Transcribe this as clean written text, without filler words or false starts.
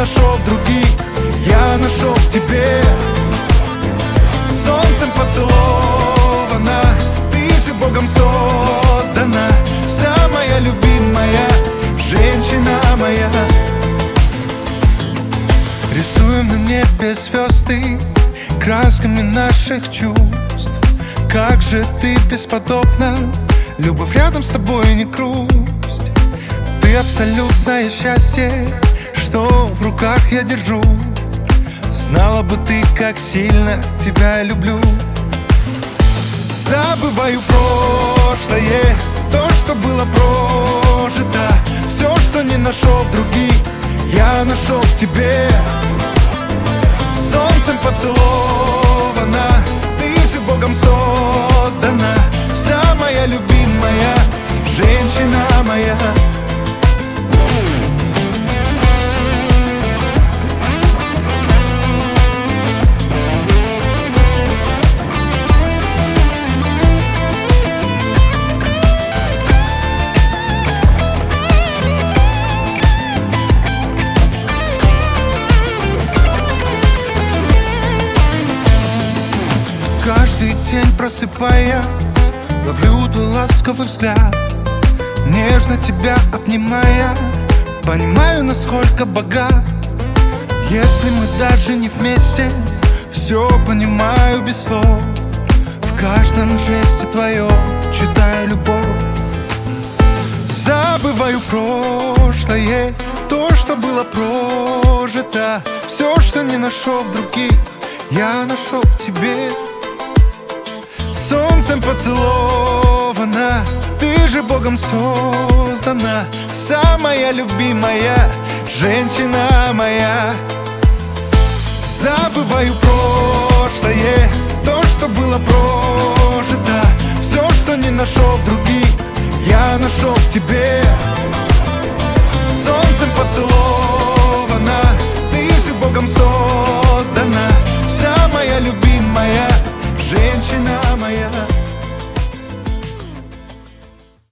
нашел в других, я нашел в тебе. Солнцем поцелована, ты же Богом создана, вся моя любимая, женщина моя. Рисуем на небе звезды красками наших чувств. Как же ты бесподобна, любовь рядом с тобой не грусть. Ты абсолютное счастье, что в руках я держу. Знала бы ты, как сильно тебя я люблю. Забываю прошлое, то, что было прожито. Все, что не нашел в других, я нашел в тебе. Солнцем поцелована, ты же Богом создана, вся моя любимая, женщина моя. Каждый день просыпаясь, ловлю твой ласковый взгляд. Нежно тебя обнимая, понимаю, насколько богат. Если мы даже не вместе, все понимаю без слов. В каждом жесте твоем читаю любовь. Забываю прошлое, то, что было прожито. Все, что не нашел в других, я нашел в тебе. Солнцем поцелована, ты же Богом создана, самая любимая, женщина моя. Забываю прошлое, то, что было прожито. Все, что не нашел в других, я нашел в тебе. Солнцем поцелована,